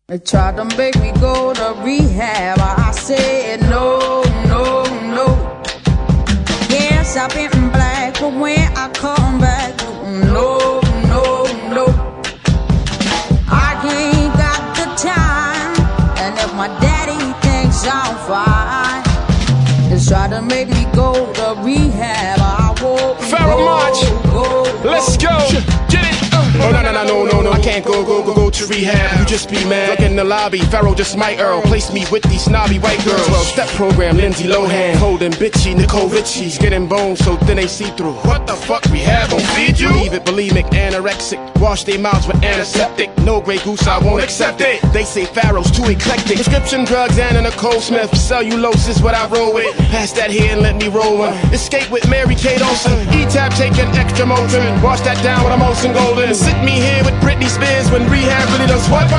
They tried to make me go to rehab. I said no, no, no. Yes, I've been black, but when I come back, no, no, no. I ain't got the time, and if my daddy thinks I'm fine, they try to make me go to rehab. I won't go. Let's go. Get it. Oh no, I can't go to rehab. You just be mad. Look in the lobby, Pharaoh just might Earl. Place me with these snobby white girls. 12-step program, Lindsay Lohan. Cold and bitchy, Nicole Richie's getting bones so thin they see through. What the fuck, rehab won't feed you? Believe it, bulimic, anorexic. Wash their mouths with antiseptic. No Grey Goose, I won't accept it. They say Pharaoh's too eclectic. Prescription drugs and Nicole Smith. Cellulose is what I roll with. Pass that here and let me roll one. Escape with Mary Kate Olsen. E-Tab taking extra Motrin. Wash that down with a Molson Golden. Sit me here with Britney Spears when rehab really does what?